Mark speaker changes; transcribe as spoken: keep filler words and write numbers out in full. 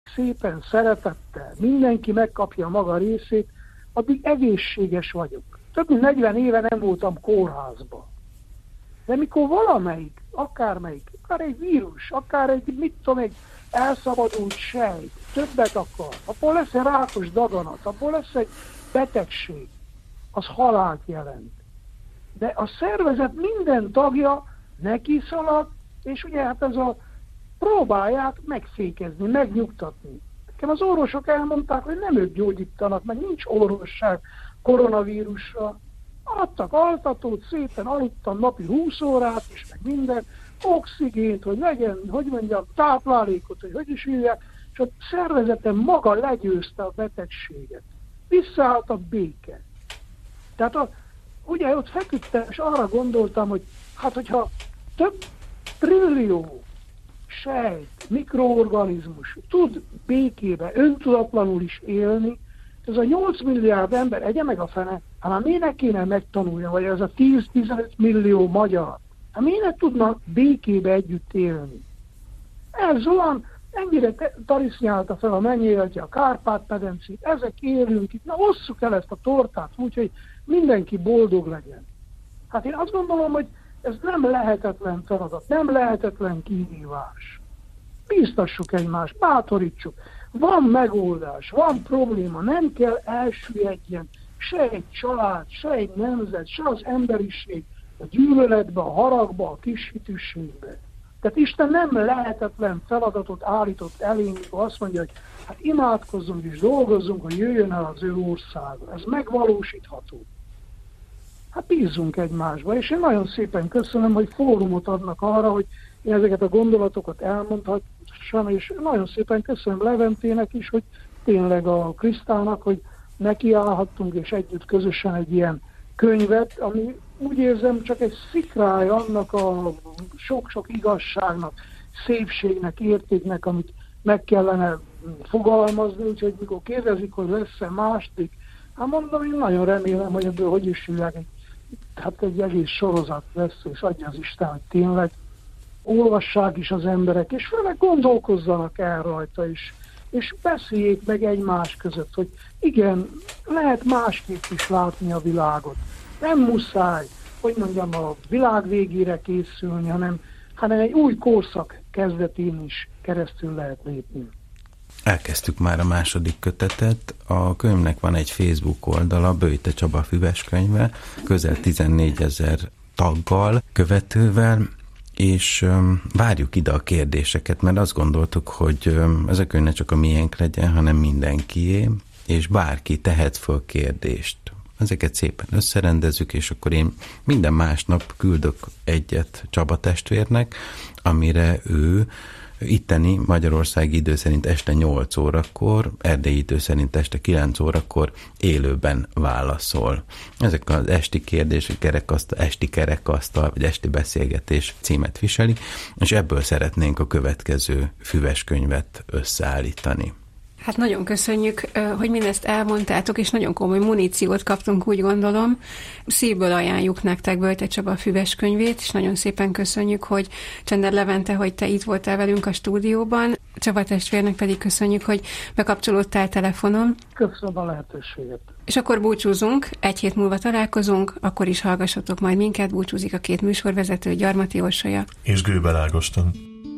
Speaker 1: szépen, szeretettel, mindenki megkapja a maga részét, addig egészséges vagyok. Több mint negyven éve nem voltam kórházban. De mikor valamelyik, akármelyik, akár egy vírus, akár egy, mit tudom, egy elszabadult sejt, többet akar, abból lesz egy rákos daganat, abból lesz egy betegség, az halált jelent. De a szervezet minden tagja neki szalad, és ugye hát ez a próbálják megfékezni, megnyugtatni. Nekem az orvosok elmondták, hogy nem ők gyógyítanak, meg nincs orvosság koronavírusra. Adtak altatót, szépen aludtam napi húsz órát, és meg minden, oxigént, hogy legyen, hogy mondjam, táplálékot, hogy hogy is hívják, és a szervezetem maga legyőzte a betegséget. Visszaállt a béke. Tehát a, ugye ott feküdtem, és arra gondoltam, hogy hát hogyha több trillió sejt, mikroorganizmus tud békébe, öntudatlanul is élni, ez a nyolc milliárd ember egye meg a fene, hát miért ne kéne megtanulja, vagy ez a tíz-tizenöt millió magyar, hát miért ne tudnak békébe együtt élni? Ez olyan, ennyire tarisznyálta fel a mennyéletje, a Kárpát-medencét, ezek élünk itt, na osszuk el ezt a tortát úgy, hogy mindenki boldog legyen. Hát én azt gondolom, hogy ez nem lehetetlen feladat, nem lehetetlen kihívás. Bíztassuk egymást, bátorítsuk. Van megoldás, van probléma, nem kell elsüllyedjen se egy család, se egy nemzet, se az emberiség a gyűlöletbe, a haragba, a kishitűségbe. Tehát Isten nem lehetetlen feladatot állított elénk, mikor azt mondja, hogy hát imádkozzunk és dolgozzunk, hogy jöjjön el az ő országa. Ez megvalósítható. Hát bízzunk egymásba, és én nagyon szépen köszönöm, hogy fórumot adnak arra, hogy én ezeket a gondolatokat elmondhassam, és nagyon szépen köszönöm Leventének is, hogy tényleg a Krisztának, hogy nekiállhattunk, és együtt közösen egy ilyen könyvet, ami úgy érzem csak egy szikrája annak a sok-sok igazságnak, szépségnek, értéknek, amit meg kellene fogalmazni, úgyhogy mikor kérdezik, hogy lesz-e második, hát mondom, én nagyon remélem, hogy ebből hogy is hívják, egy, hát egy egész sorozat lesz, és adja az Isten, hogy tényleg olvassák is az emberek, és főleg gondolkozzanak el rajta is, és beszéljék meg egymás között, hogy igen, lehet másképp is látni a világot. Nem muszáj, hogy mondjam, a világ végére készülni, hanem, hanem egy új korszak kezdetén is keresztül lehet lépni.
Speaker 2: Elkezdtük már a második kötetet. A könyvnek van egy Facebook oldala, Böjte Csaba füveskönyve, közel tizennégyezer taggal, követővel, és um, várjuk ide a kérdéseket, mert azt gondoltuk, hogy um, ez a könyv ne csak a miénk legyen, hanem mindenkié, és bárki tehet föl kérdést. Ezeket szépen összerendezzük, és akkor én minden másnap küldök egyet Csaba testvérnek, amire ő itteni Magyarországi idő szerint este nyolc órakor, erdélyi idő szerint este kilenc órakor élőben válaszol. Ezek az esti kérdések, kerekasztal, esti kerekasztal, vagy esti beszélgetés címet viseli, és ebből szeretnénk a következő füveskönyvet összeállítani.
Speaker 3: Hát nagyon köszönjük, hogy mindezt elmondtátok, és nagyon komoly muníciót kaptunk, úgy gondolom. Szívből ajánljuk nektek Böjte Csaba füveskönyvét, és nagyon szépen köszönjük, hogy Csender Levente, hogy te itt voltál velünk a stúdióban. Csaba testvérnek pedig köszönjük, hogy bekapcsolódtál telefonon.
Speaker 1: Köszönöm a lehetőséget.
Speaker 3: És akkor búcsúzunk, egy hét múlva találkozunk, akkor is hallgassatok majd minket, búcsúzik a két műsorvezető, Gyarmati Orsolya
Speaker 4: és Gőbel Ágoston.